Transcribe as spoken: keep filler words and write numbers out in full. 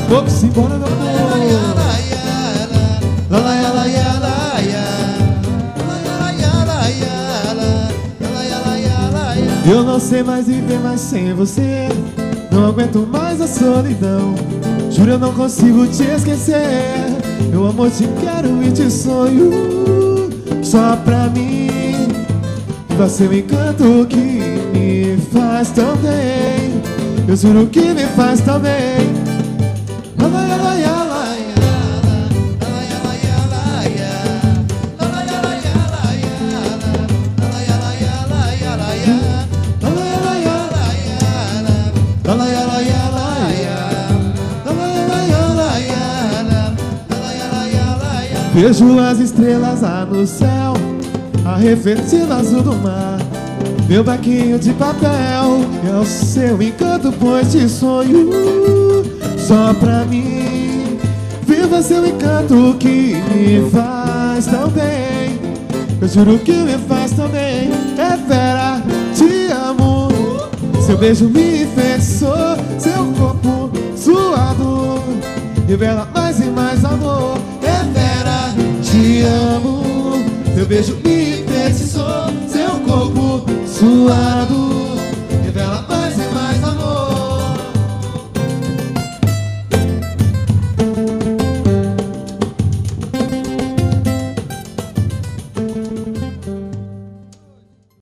Vamos embora, meu amor. Eu não sei mais viver mais sem você. Não aguento mais a solidão. Juro, eu não consigo te esquecer. Meu amor, te quero e te sonho. Só pra mim. Viva seu encanto que me faz tão bem. Eu juro que me faz tão bem. Vejo as estrelas lá no céu, a refletir no azul do mar. Meu barquinho de papel é o seu encanto, pois te sonho. Só pra mim. Viva seu encanto que me faz tão bem. Eu juro que me faz tão bem. É Vera, te amo. Seu beijo me enfeitiçou. Seu corpo suado revela mais e mais amor. É Vera, te amo. Seu beijo me enfeitiçou. Seu corpo suado